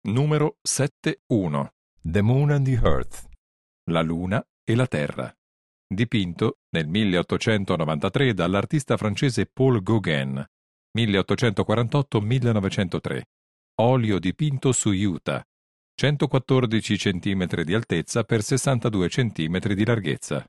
Numero 7-1. The Moon and the Earth. La Luna e la Terra. Dipinto nel 1893 dall'artista francese Paul Gauguin, 1848-1903. Olio dipinto su juta, 114 cm di altezza per 62 cm di larghezza.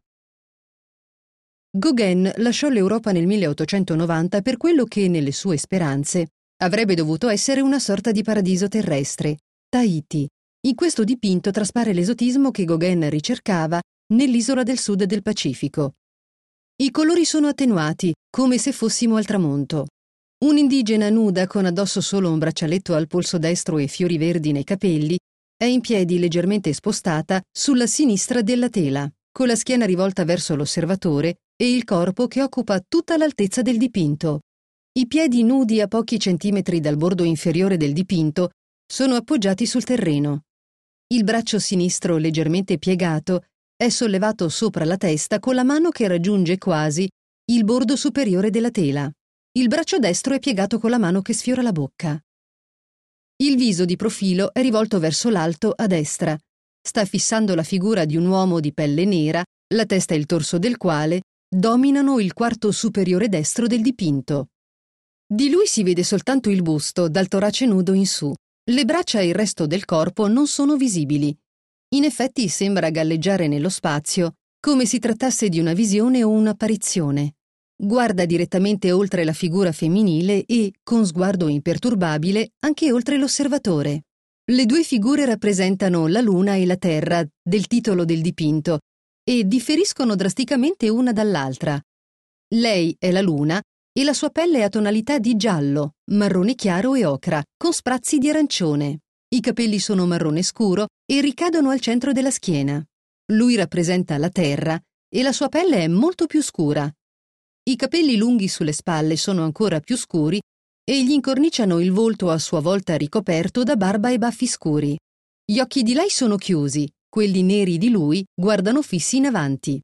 Gauguin lasciò l'Europa nel 1890 per quello che, nelle sue speranze, avrebbe dovuto essere una sorta di paradiso terrestre, Tahiti. In questo dipinto traspare l'esotismo che Gauguin ricercava nell'isola del sud del Pacifico. I colori sono attenuati, come se fossimo al tramonto. Un'indigena nuda con addosso solo un braccialetto al polso destro e fiori verdi nei capelli è in piedi leggermente spostata sulla sinistra della tela, con la schiena rivolta verso l'osservatore e il corpo che occupa tutta l'altezza del dipinto. I piedi nudi a pochi centimetri dal bordo inferiore del dipinto sono appoggiati sul terreno. Il braccio sinistro, leggermente piegato, è sollevato sopra la testa con la mano che raggiunge quasi il bordo superiore della tela. Il braccio destro è piegato con la mano che sfiora la bocca. Il viso di profilo è rivolto verso l'alto a destra. Sta fissando la figura di un uomo di pelle nera, la testa e il torso del quale dominano il quarto superiore destro del dipinto. Di lui si vede soltanto il busto, dal torace nudo in su. Le braccia e il resto del corpo non sono visibili. In effetti sembra galleggiare nello spazio, come si trattasse di una visione o un'apparizione. Guarda direttamente oltre la figura femminile e, con sguardo imperturbabile, anche oltre l'osservatore. Le due figure rappresentano la Luna e la Terra del titolo del dipinto e differiscono drasticamente una dall'altra. Lei è la Luna e la sua pelle è a tonalità di giallo, marrone chiaro e ocra, con sprazzi di arancione. I capelli sono marrone scuro e ricadono al centro della schiena. Lui rappresenta la Terra e la sua pelle è molto più scura. I capelli lunghi sulle spalle sono ancora più scuri e gli incorniciano il volto a sua volta ricoperto da barba e baffi scuri. Gli occhi di lei sono chiusi, quelli neri di lui guardano fissi in avanti.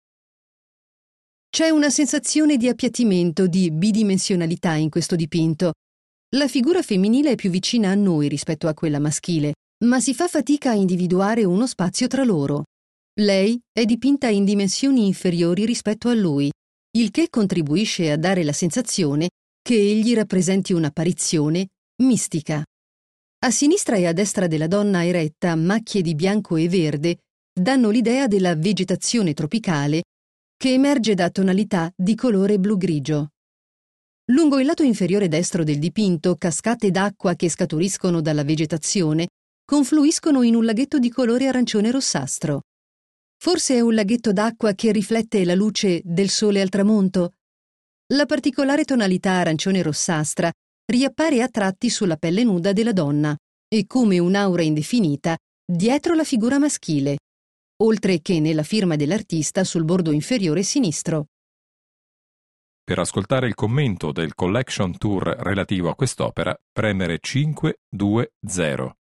C'è una sensazione di appiattimento, di bidimensionalità in questo dipinto. La figura femminile è più vicina a noi rispetto a quella maschile, ma si fa fatica a individuare uno spazio tra loro. Lei è dipinta in dimensioni inferiori rispetto a lui, il che contribuisce a dare la sensazione che egli rappresenti un'apparizione mistica. A sinistra e a destra della donna eretta, macchie di bianco e verde danno l'idea della vegetazione tropicale che emerge da tonalità di colore blu-grigio. Lungo il lato inferiore destro del dipinto, cascate d'acqua che scaturiscono dalla vegetazione confluiscono in un laghetto di colore arancione-rossastro. Forse è un laghetto d'acqua che riflette la luce del sole al tramonto? La particolare tonalità arancione-rossastra riappare a tratti sulla pelle nuda della donna e come un'aura indefinita dietro la figura maschile, oltre che nella firma dell'artista sul bordo inferiore sinistro. Per ascoltare il commento del Collection Tour relativo a quest'opera, premere 520.